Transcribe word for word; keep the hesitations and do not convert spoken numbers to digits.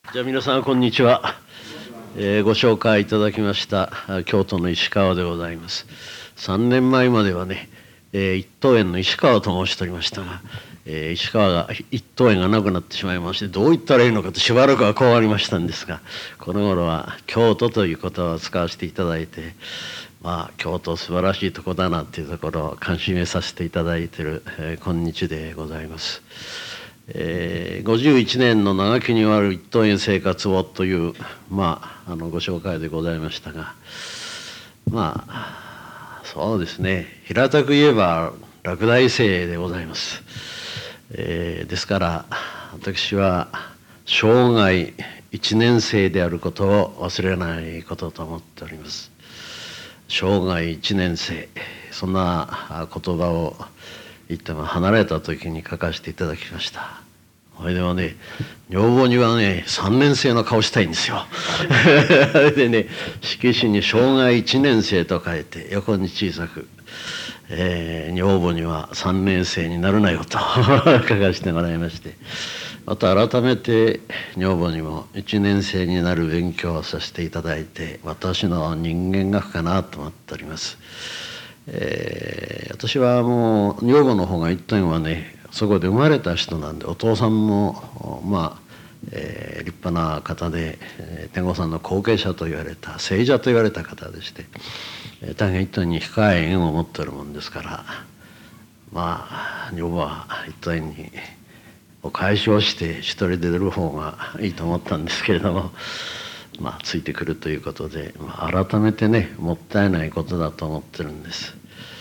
じゃあ皆さんこんにちは、えー、ご紹介いただきました京都の石川でございます。さんねんまえまではね、えー、一等園の石川と申しておりましたが、えー、石川が一等園がなくなってしまいまして、どう言ったらいいのかとしばらくは困りましたんですが、この頃は京都という言葉を使わせていただいて、まあ京都素晴らしいとこだなっていうところを感心させていただいている、えー、今日でございます。えー、ごじゅういちねんの長きにわる一等園生活をという、まあ、あのご紹介でございましたが、まあそうですね、平たく言えば落第生でございます。えー、ですから私は生涯いちねん生であることを忘れないことと思っております。生涯いちねん生、そんな言葉を言っても離れた時に書かせていただきました。それでもね、女房にはねさんねん生の顔したいんですよ。でね、色紙に生涯いちねん生と書いて横に小さく、えー、女房にはさんねん生になるなよと書かせてもらいまして、また改めて女房にもいちねん生になる勉強をさせていただいて、私の人間学かなと思っております。えー、私はもう女房の方が一点はね、そこで生まれた人なんで、お父さんもまあ、えー、立派な方で、えー、天狗さんの後継者と言われた聖者と言われた方でして、えー、大変一点に深い縁を持っているもんですから、まあ女房は一点にお返しをして一人で出る方がいいと思ったんですけれども、まあついてくるということで、まあ、改めてねもったいないことだと思ってるんです。